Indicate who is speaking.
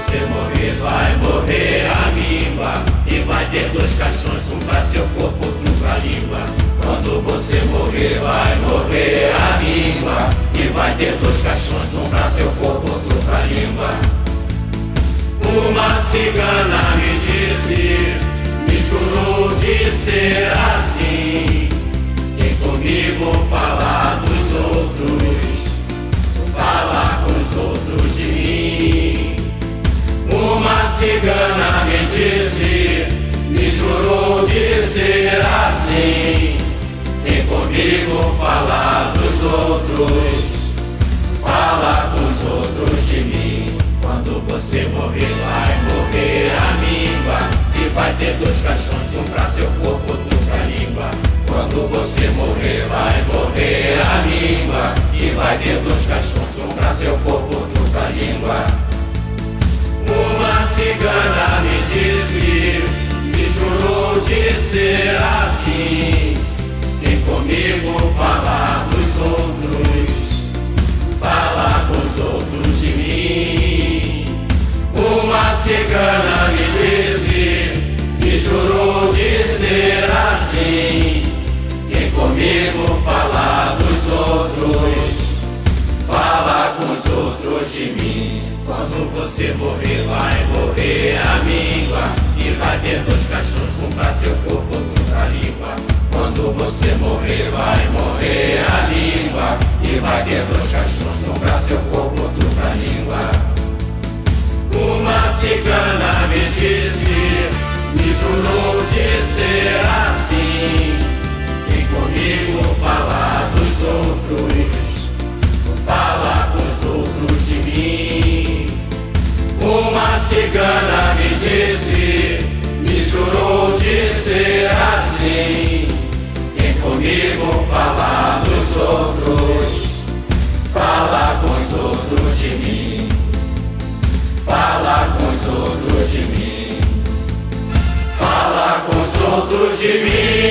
Speaker 1: você morrer, vai morrer a míngua. E vai ter dois caixões, um pra seu corpo, outro pra língua. Quando você morrer, vai morrer a míngua. E vai ter dois caixões, um pra seu corpo, outro pra língua. Uma cigana me disse, me jurou de ser assim. Quem comigo falar dos outros, fala com os outros de mim. Uma cigana me disse, me jurou de ser assim. Quem comigo falar dos outros, fala com os outros de mim. Quando você morrer, vai morrer a míngua. E vai ter dois caixões, um pra seu corpo, outro pra língua. Quando você morrer, vai morrer a míngua. E vai ter dois caixões, um pra seu corpo, outro pra língua. Uma cigana me disse, me jurou de ser assim. Quem comigo falar dos outros, fala com os outros de mim. Uma cigana me disse, me jurou de ser assim. Quem comigo falar dos outros, fala com os outros de mim. Quando você morrer, vai morrer a míngua. E vai ter dois caixões, um pra seu corpo, outro pra língua. Quando você morrer, vai morrer a língua. E vai ter dois caixões, um pra seu corpo, outro pra língua. Uma cigana me disse, me jurou de ser assim. Quem comigo falar dos outros, fala com os outros de mim. Uma cigana me disse, me jurou de ser assim. Quem comigo falar dos outros, fala com os outros de mim. Fala com os outros de mim. Fala com os outros de mim.